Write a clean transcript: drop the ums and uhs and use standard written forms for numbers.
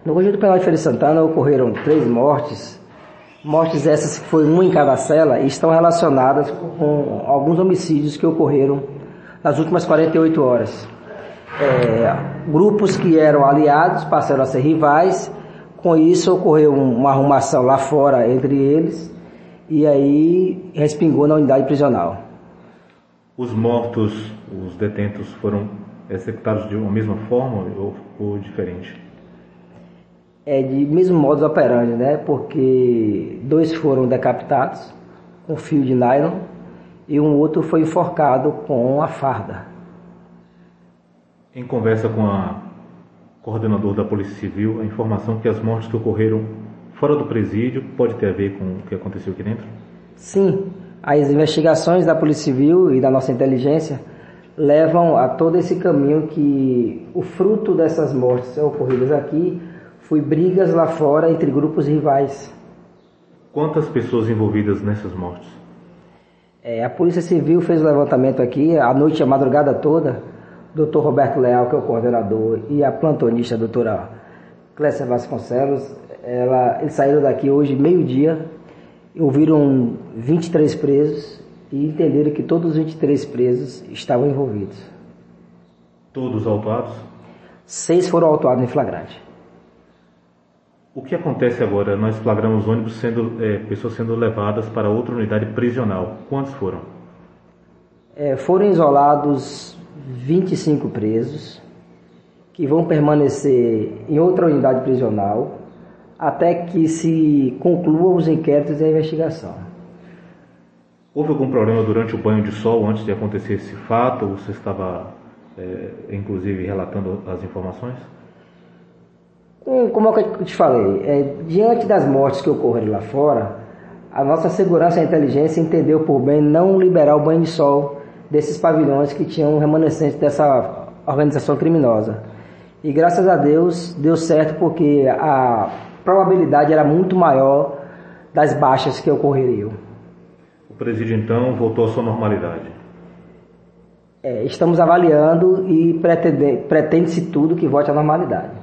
No Conjunto Penal de Feira de Santana ocorreram 3 mortes, mortes essas que foi uma em cada cela e estão relacionadas com alguns homicídios que ocorreram nas últimas 48 horas. Grupos que eram aliados passaram a ser rivais, com isso ocorreu uma arrumação lá fora entre eles e aí respingou na unidade prisional. Os mortos, os detentos, foram executados de uma mesma forma ou diferente? De mesmo modus operandi, né? Porque 2 foram decapitados com fio de nylon e um outro foi enforcado com a farda. Em conversa com a coordenadora da Polícia Civil, a informação que as mortes que ocorreram fora do presídio pode ter a ver com o que aconteceu aqui dentro? Sim, as investigações da Polícia Civil e da nossa inteligência levam a todo esse caminho que o fruto dessas mortes ocorridas aqui foi brigas lá fora entre grupos rivais. Quantas pessoas envolvidas nessas mortes? A Polícia Civil fez o levantamento aqui, a noite, a madrugada toda. O Dr. Roberto Leal, que é o coordenador, e a plantonista, a doutora Clécia Vasconcelos, eles saíram daqui hoje, meio-dia, ouviram 23 presos e entenderam que todos os 23 presos estavam envolvidos. Todos autuados? 6 foram autuados em flagrante. O que acontece agora? Nós flagramos ônibus pessoas sendo levadas para outra unidade prisional. Quantos foram? Foram isolados 25 presos que vão permanecer em outra unidade prisional até que se concluam os inquéritos e a investigação. Houve algum problema durante o banho de sol antes de acontecer esse fato? Você estava, inclusive, relatando as informações? Como eu te falei, diante das mortes que ocorreram lá fora, a nossa segurança e a inteligência entendeu por bem não liberar o banho de sol desses pavilhões que tinham remanescentes dessa organização criminosa. E graças a Deus deu certo, porque a probabilidade era muito maior das baixas que ocorreriam. O presídio então voltou à sua normalidade? Estamos avaliando e pretende-se tudo que volte à normalidade.